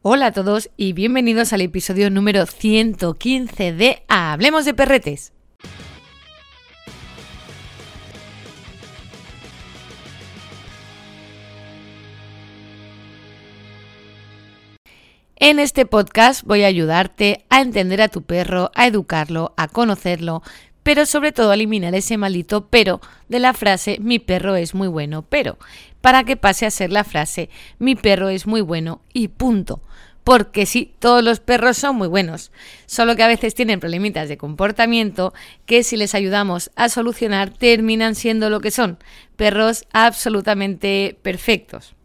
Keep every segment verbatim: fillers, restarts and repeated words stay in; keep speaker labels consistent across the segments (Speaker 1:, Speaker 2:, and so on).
Speaker 1: Hola a todos y bienvenidos al episodio número ciento quince de Hablemos de Perretes. En este podcast voy a ayudarte a entender a tu perro, a educarlo, a conocerlo, pero sobre todo a eliminar ese maldito pero de la frase mi perro es muy bueno, pero para que pase a ser la frase mi perro es muy bueno y punto. Porque sí, todos los perros son muy buenos, solo que a veces tienen problemitas de comportamiento que si les ayudamos a solucionar terminan siendo lo que son, perros absolutamente perfectos.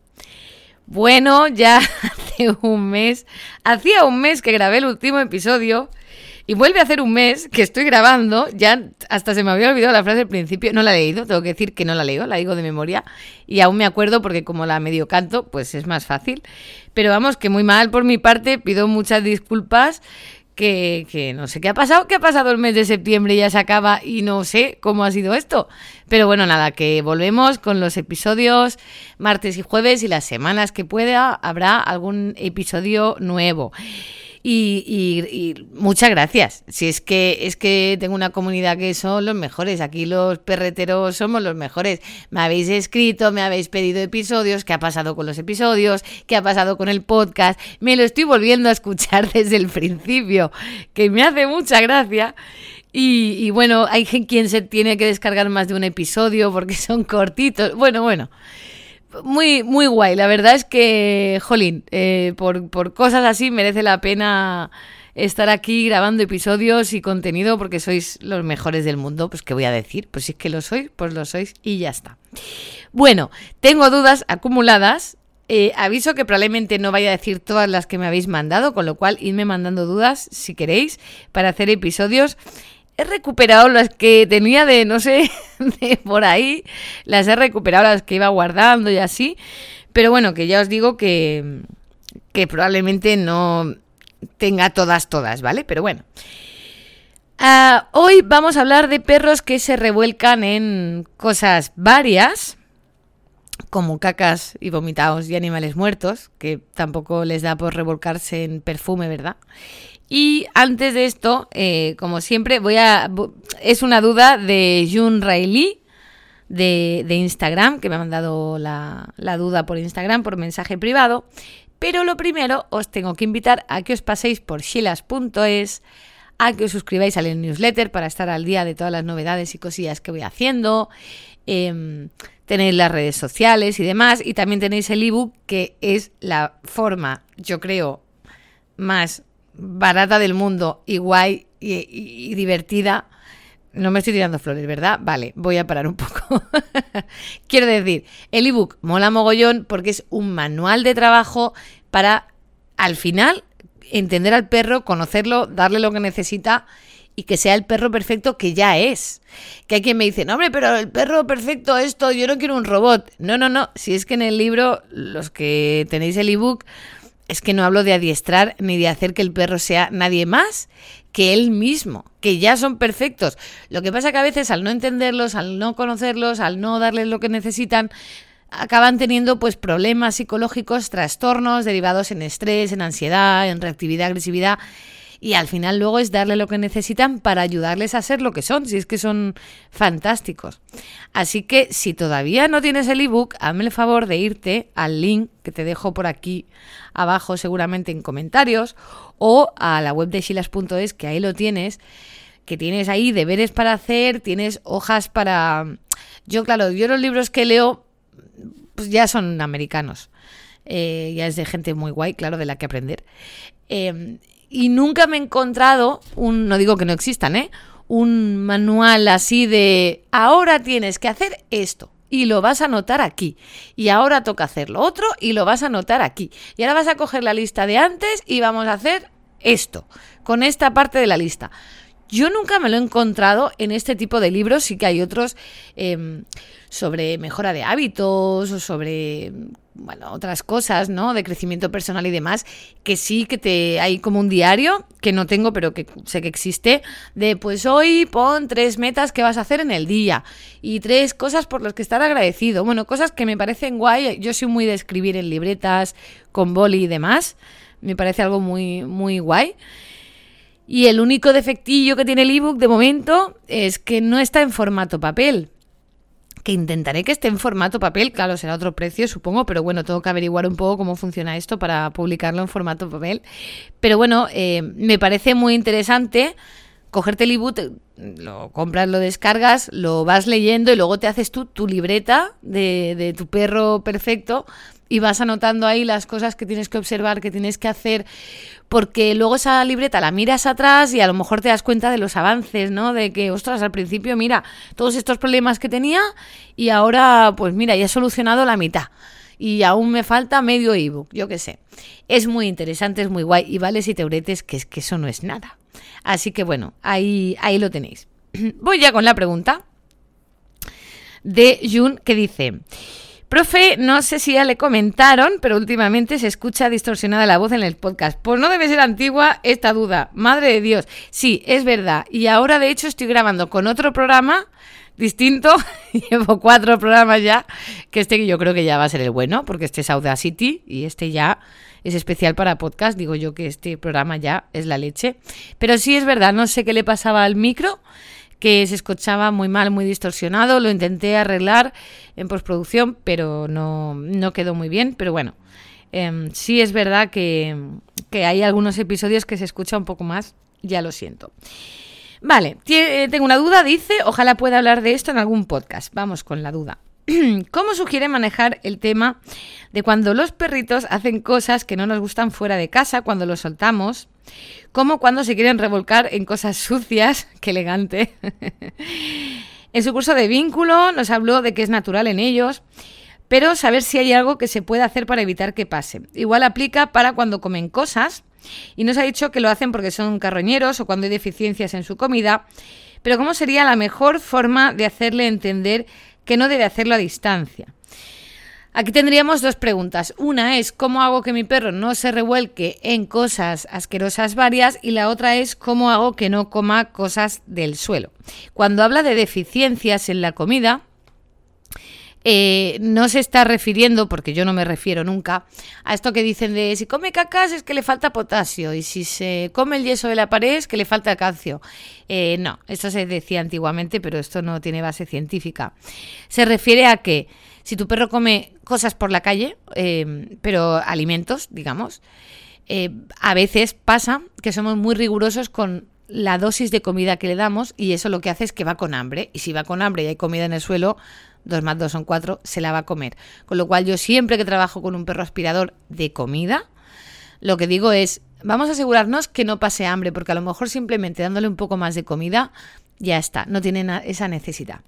Speaker 1: Bueno, ya hace un mes, hacía un mes que grabé el último episodio y vuelve a hacer un mes que estoy grabando, ya hasta se me había olvidado la frase del principio, no la he leído, tengo que decir que no la leo, la digo de memoria y aún me acuerdo porque como la medio canto, pues es más fácil, pero vamos, que muy mal por mi parte, pido muchas disculpas, que, que no sé qué ha pasado, que ha pasado el mes de septiembre y ya se acaba y no sé cómo ha sido esto, pero bueno, nada, que volvemos con los episodios martes y jueves y las semanas que pueda habrá algún episodio nuevo. Y, y, y muchas gracias. Si es que es que tengo una comunidad que son los mejores. Aquí los perreteros somos los mejores. Me habéis escrito, me habéis pedido episodios. ¿Qué ha pasado con los episodios? ¿Qué ha pasado con el podcast? Me lo estoy volviendo a escuchar desde el principio, que me hace mucha gracia. Y, y bueno, hay quien se tiene que descargar más de un episodio porque son cortitos. Bueno, bueno. Muy, muy guay, la verdad es que, jolín, eh, por, por cosas así merece la pena estar aquí grabando episodios y contenido porque sois los mejores del mundo. Pues qué voy a decir, pues si es que lo sois, pues lo sois y ya está. Bueno, tengo dudas acumuladas, eh, aviso que probablemente no vaya a decir todas las que me habéis mandado, con lo cual idme mandando dudas si queréis para hacer episodios. He recuperado las que tenía de, no sé, de por ahí, las he recuperado, las que iba guardando y así, pero bueno, que ya os digo que, que probablemente no tenga todas, todas, ¿vale? Pero bueno. Uh, hoy vamos a hablar de perros que se revuelcan en cosas varias, como cacas y vomitados y animales muertos, que tampoco les da por revolcarse en perfume, ¿verdad? Y antes de esto, eh, como siempre, voy a es una duda de Jun Riley de, de Instagram, que me ha mandado la, la duda por Instagram, por mensaje privado. Pero lo primero, os tengo que invitar a que os paséis por shilas punto es, a que os suscribáis al newsletter para estar al día de todas las novedades y cosillas que voy haciendo. Eh, tenéis las redes sociales y demás. Y también tenéis el ebook, que es la forma, yo creo, más barata del mundo y guay y, y, y divertida. No me estoy tirando flores, ¿verdad? Vale, voy a parar un poco. Quiero decir, el ebook mola mogollón porque es un manual de trabajo para, al final, entender al perro, conocerlo, darle lo que necesita y que sea el perro perfecto que ya es. Que hay quien me dice, no hombre, pero el perro perfecto esto, yo no quiero un robot. No, no, no, si es que en el libro, los que tenéis el ebook, es que no hablo de adiestrar ni de hacer que el perro sea nadie más que él mismo, que ya son perfectos. Lo que pasa que a veces al no entenderlos, al no conocerlos, al no darles lo que necesitan, acaban teniendo pues problemas psicológicos, trastornos derivados en estrés, en ansiedad, en reactividad, agresividad. Y al final luego es darle lo que necesitan para ayudarles a ser lo que son, si es que son fantásticos. Así que si todavía no tienes el ebook, hazme el favor de irte al link que te dejo por aquí abajo seguramente en comentarios o a la web de shilas punto es, que ahí lo tienes, que tienes ahí deberes para hacer, tienes hojas para... Yo claro, yo los libros que leo pues ya son americanos, eh, ya es de gente muy guay, claro, de la que aprender. Eh, Y nunca me he encontrado, un, no digo que no existan, ¿eh? un manual así de ahora tienes que hacer esto y lo vas a anotar aquí. Y ahora toca hacer lo otro y lo vas a anotar aquí. Y ahora vas a coger la lista de antes y vamos a hacer esto, con esta parte de la lista. Yo nunca me lo he encontrado en este tipo de libros, sí que hay otros eh, sobre mejora de hábitos o sobre, bueno, otras cosas, ¿no? De crecimiento personal y demás, que sí que te hay como un diario, que no tengo, pero que sé que existe, de pues hoy pon tres metas que vas a hacer en el día y tres cosas por las que estar agradecido. Bueno, cosas que me parecen guay. Yo soy muy de escribir en libretas, con boli y demás. Me parece algo muy, muy guay. Y el único defectillo que tiene el ebook de momento es que no está en formato papel. Que intentaré que esté en formato papel, claro, será otro precio, supongo, pero bueno, tengo que averiguar un poco cómo funciona esto para publicarlo en formato papel. Pero bueno, eh, me parece muy interesante cogerte el ebook, lo compras, lo descargas, lo vas leyendo y luego te haces tú tu libreta de, de tu perro perfecto y vas anotando ahí las cosas que tienes que observar, que tienes que hacer, porque luego esa libreta la miras atrás y a lo mejor te das cuenta de los avances, ¿no? De que, ostras, al principio, mira, todos estos problemas que tenía y ahora, pues mira, ya he solucionado la mitad y aún me falta medio ebook, yo qué sé. Es muy interesante, es muy guay y vale siete euretes, que es que eso no es nada. Así que bueno, ahí, ahí lo tenéis. Voy ya con la pregunta de Jun, que dice: profe, no sé si ya le comentaron, pero últimamente se escucha distorsionada la voz en el podcast. Pues no debe ser antigua esta duda. Madre de Dios. Sí, es verdad. Y ahora, de hecho, estoy grabando con otro programa distinto. Llevo cuatro programas ya. Que este yo creo que ya va a ser el bueno, porque este es Audacity y este ya es especial para podcast. Digo yo que este programa ya es la leche. Pero sí es verdad, no sé qué le pasaba al micro, que se escuchaba muy mal, muy distorsionado. Lo intenté arreglar en postproducción, pero no, no quedó muy bien. Pero bueno, eh, sí es verdad que, que hay algunos episodios que se escucha un poco más. Ya lo siento. Vale, t- tengo una duda, dice, ojalá pueda hablar de esto en algún podcast. Vamos con la duda. ¿Cómo sugiere manejar el tema de cuando los perritos hacen cosas que no nos gustan fuera de casa, cuando los soltamos? Como cuando se quieren revolcar en cosas sucias. ¡Qué elegante! En su curso de vínculo nos habló de que es natural en ellos, pero saber si hay algo que se puede hacer para evitar que pase. Igual aplica para cuando comen cosas, y nos ha dicho que lo hacen porque son carroñeros o cuando hay deficiencias en su comida, pero ¿cómo sería la mejor forma de hacerle entender que no debe hacerlo a distancia? Aquí tendríamos dos preguntas. Una es ¿cómo hago que mi perro no se revuelque en cosas asquerosas varias? Y la otra es ¿cómo hago que no coma cosas del suelo? Cuando habla de deficiencias en la comida, eh, no se está refiriendo, porque yo no me refiero nunca, a esto que dicen de si come cacas es que le falta potasio y si se come el yeso de la pared es que le falta calcio. Eh, no, esto se decía antiguamente, pero esto no tiene base científica. Se refiere a que si tu perro come cosas por la calle, eh, pero alimentos, digamos, eh, a veces pasa que somos muy rigurosos con la dosis de comida que le damos y eso lo que hace es que va con hambre. Y si va con hambre y hay comida en el suelo, dos más dos son cuatro, se la va a comer. Con lo cual yo siempre que trabajo con un perro aspirador de comida, lo que digo es, vamos a asegurarnos que no pase hambre, porque a lo mejor simplemente dándole un poco más de comida, ya está, no tiene na- esa necesidad.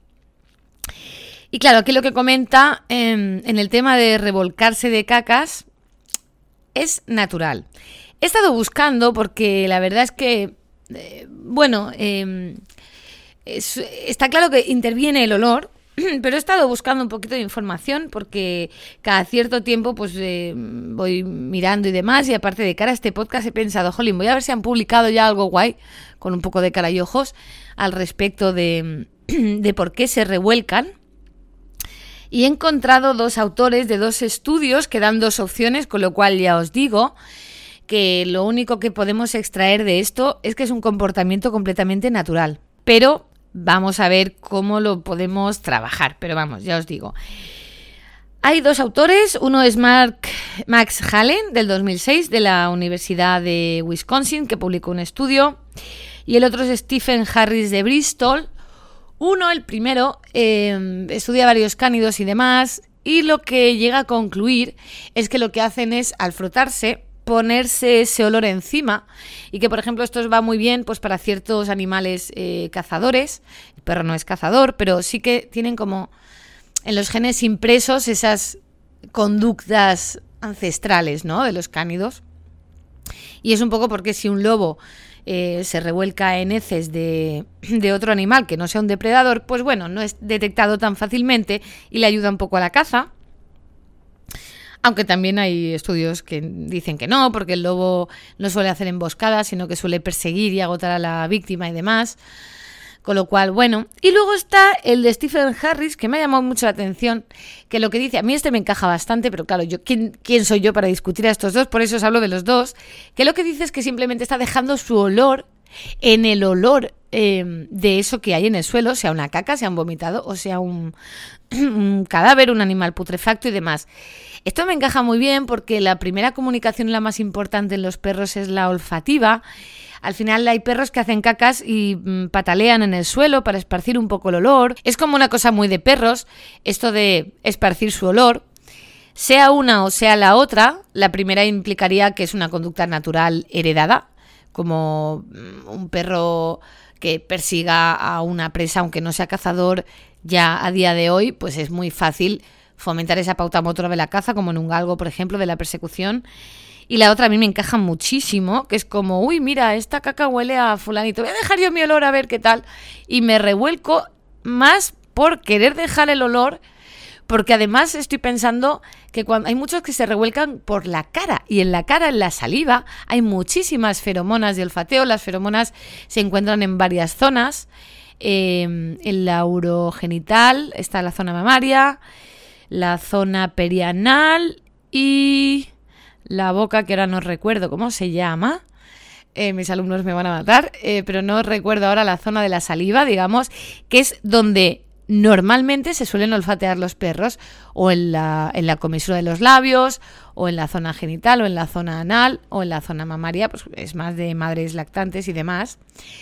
Speaker 1: Y claro, aquí lo que comenta eh, en el tema de revolcarse de cacas es natural. He estado buscando porque la verdad es que, eh, bueno, eh, es, está claro que interviene el olor, pero he estado buscando un poquito de información porque cada cierto tiempo pues eh, voy mirando y demás, y aparte de cara a este podcast he pensado, jolín, voy a ver si han publicado ya algo guay, con un poco de cara y ojos, al respecto de, de por qué se revuelcan. Y he encontrado dos autores de dos estudios que dan dos opciones, con lo cual ya os digo que lo único que podemos extraer de esto es que es un comportamiento completamente natural. Pero vamos a ver cómo lo podemos trabajar. Pero vamos, ya os digo. Hay dos autores, uno es Mark, Max Hallen, del dos mil seis, de la Universidad de Wisconsin, que publicó un estudio, y el otro es Stephen Harris, de Bristol. Uno, el primero, eh, estudia varios cánidos y demás, y lo que llega a concluir es que lo que hacen es, al frotarse, ponerse ese olor encima, y que, por ejemplo, esto va muy bien pues para ciertos animales eh, cazadores. El perro no es cazador, pero sí que tienen como en los genes impresos esas conductas ancestrales, ¿no?, de los cánidos. Y es un poco porque si un lobo eh, se revuelca en heces de, de otro animal que no sea un depredador, pues bueno, no es detectado tan fácilmente y le ayuda un poco a la caza. Aunque también hay estudios que dicen que no, porque el lobo no suele hacer emboscadas, sino que suele perseguir y agotar a la víctima y demás. Con lo cual, bueno. Y luego está el de Stephen Harris, que me ha llamado mucho la atención, que lo que dice, a mí este me encaja bastante, pero claro, yo ¿quién, quién soy yo para discutir a estos dos? Por eso os hablo de los dos. Que lo que dice es que simplemente está dejando su olor en el olor eh, de eso que hay en el suelo, sea una caca, sea un vomitado o sea un, un cadáver, un animal putrefacto y demás. Esto me encaja muy bien porque la primera comunicación, la más importante en los perros, es la olfativa. Al final hay perros que hacen cacas y mmm, patalean en el suelo para esparcir un poco el olor. Es como una cosa muy de perros, esto de esparcir su olor. Sea una o sea la otra, la primera implicaría que es una conducta natural heredada, como un perro que persiga a una presa, aunque no sea cazador, ya a día de hoy, pues es muy fácil fomentar esa pauta motora de la caza, como en un galgo, por ejemplo, de la persecución. Y la otra a mí me encaja muchísimo, que es como, uy, mira, esta caca huele a fulanito, voy a dejar yo mi olor a ver qué tal. Y me revuelco más por querer dejar el olor, porque además estoy pensando que cuando hay muchos que se revuelcan por la cara, y en la cara, en la saliva, hay muchísimas feromonas de olfateo. Las feromonas se encuentran en varias zonas. Eh, en la urogenital está la zona mamaria, la zona perianal y la boca, que ahora no recuerdo cómo se llama. Eh, mis alumnos me van a matar, eh, pero no recuerdo ahora la zona de la saliva, digamos, que es donde normalmente se suelen olfatear los perros, o en la, en la comisura de los labios, o en la zona genital, o en la zona anal, o en la zona mamaria, pues es más de madres lactantes y demás.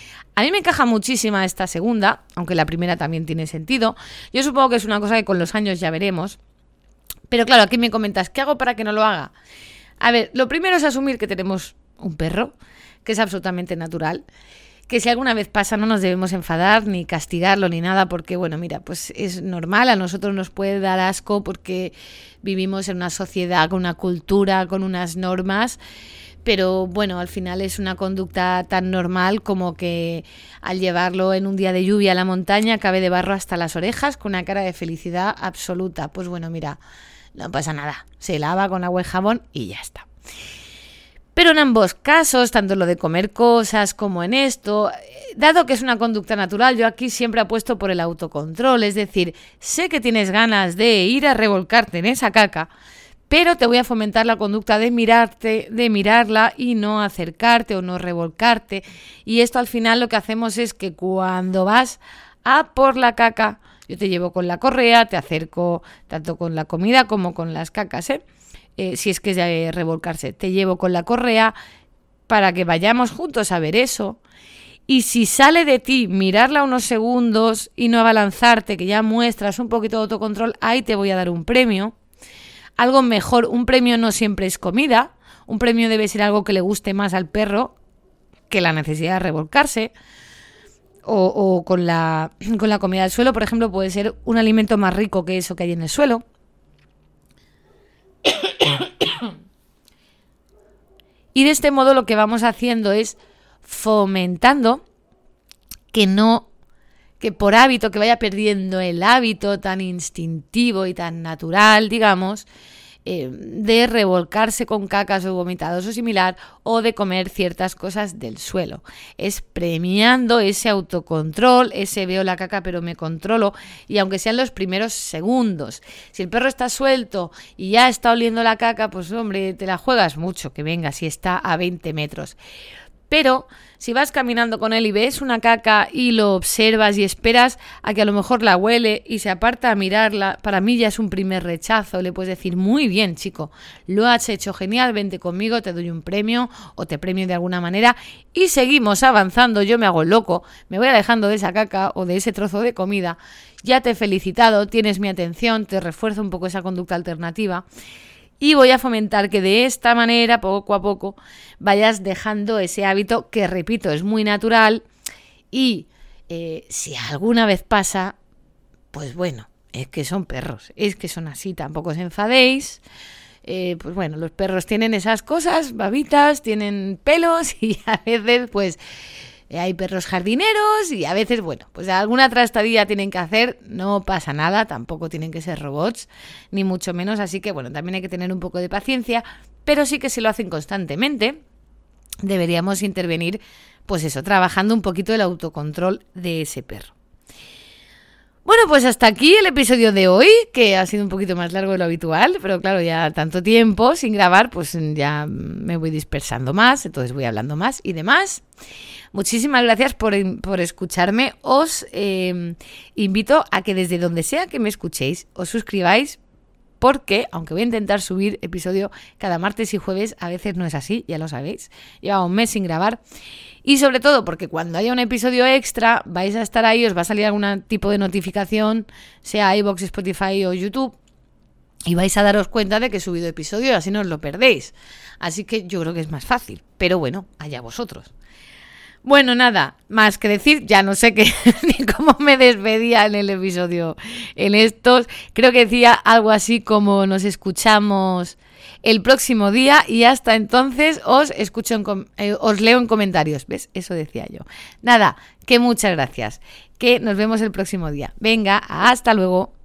Speaker 1: A mí me encaja muchísima esta segunda, aunque la primera también tiene sentido. Yo supongo que es una cosa que con los años ya veremos. Pero claro, aquí me comentas, ¿qué hago para que no lo haga? A ver, lo primero es asumir que tenemos un perro, que es absolutamente natural, que si alguna vez pasa no nos debemos enfadar, ni castigarlo, ni nada, porque, bueno, mira, pues es normal, a nosotros nos puede dar asco porque vivimos en una sociedad con una cultura, con unas normas, pero bueno, al final es una conducta tan normal como que al llevarlo en un día de lluvia a la montaña acabe de barro hasta las orejas con una cara de felicidad absoluta. Pues bueno, mira, no pasa nada, se lava con agua y jabón y ya está. Pero en ambos casos, tanto lo de comer cosas como en esto, dado que es una conducta natural, yo aquí siempre apuesto por el autocontrol, es decir, sé que tienes ganas de ir a revolcarte en esa caca, pero te voy a fomentar la conducta de mirarte, de mirarla y no acercarte o no revolcarte. Y esto al final lo que hacemos es que cuando vas a por la caca, yo te llevo con la correa, te acerco tanto con la comida como con las cacas, ¿eh? Eh, si es que es de revolcarse, te llevo con la correa para que vayamos juntos a ver eso. Y si sale de ti mirarla unos segundos y no abalanzarte, que ya muestras un poquito de autocontrol, ahí te voy a dar un premio. Algo mejor, un premio no siempre es comida, un premio debe ser algo que le guste más al perro que la necesidad de revolcarse. O, o con, la, con la comida del suelo, por ejemplo, puede ser un alimento más rico que eso que hay en el suelo. Y de este modo lo que vamos haciendo es fomentando que no, que por hábito, que vaya perdiendo el hábito tan instintivo y tan natural, digamos, eh, de revolcarse con cacas o vomitados o similar, o de comer ciertas cosas del suelo. Es premiando ese autocontrol, ese veo la caca pero me controlo, y aunque sean los primeros segundos, si el perro está suelto y ya está oliendo la caca, pues hombre, te la juegas mucho que venga si está a veinte metros. Pero si vas caminando con él y ves una caca y lo observas y esperas a que a lo mejor la huele y se aparta a mirarla, para mí ya es un primer rechazo. Le puedes decir, muy bien, chico, lo has hecho genial, vente conmigo, te doy un premio o te premio de alguna manera y seguimos avanzando. Yo me hago el loco, me voy alejando de esa caca o de ese trozo de comida. Ya te he felicitado, tienes mi atención, te refuerzo un poco esa conducta alternativa. Y voy a fomentar que de esta manera, poco a poco, vayas dejando ese hábito que, repito, es muy natural. Y eh, si alguna vez pasa, pues bueno, es que son perros, es que son así, tampoco os enfadéis. eh, pues bueno, los perros tienen esas cosas, babitas, tienen pelos y a veces pues hay perros jardineros y a veces, bueno, pues alguna trastadilla tienen que hacer, no pasa nada, tampoco tienen que ser robots, ni mucho menos, así que bueno, también hay que tener un poco de paciencia, pero sí que si lo hacen constantemente, deberíamos intervenir, pues eso, trabajando un poquito el autocontrol de ese perro. Bueno, pues hasta aquí el episodio de hoy, que ha sido un poquito más largo de lo habitual, pero claro, ya tanto tiempo sin grabar, pues ya me voy dispersando más, entonces voy hablando más y demás. Muchísimas gracias por, por escucharme. Os eh, invito a que desde donde sea que me escuchéis, os suscribáis, porque, aunque voy a intentar subir episodio cada martes y jueves, a veces no es así, ya lo sabéis. Lleva un mes sin grabar. Y sobre todo porque cuando haya un episodio extra, vais a estar ahí, os va a salir algún tipo de notificación, sea iVoox, Spotify o YouTube, y vais a daros cuenta de que he subido episodio y así no os lo perdéis. Así que yo creo que es más fácil. Pero bueno, allá vosotros. Bueno, nada, más que decir, ya no sé qué ni cómo me despedía en el episodio. En estos, creo que decía algo así como nos escuchamos el próximo día y hasta entonces os escucho en com- eh, os leo en comentarios. ¿Ves? Eso decía yo. Nada, que muchas gracias. Que nos vemos el próximo día. Venga, hasta luego.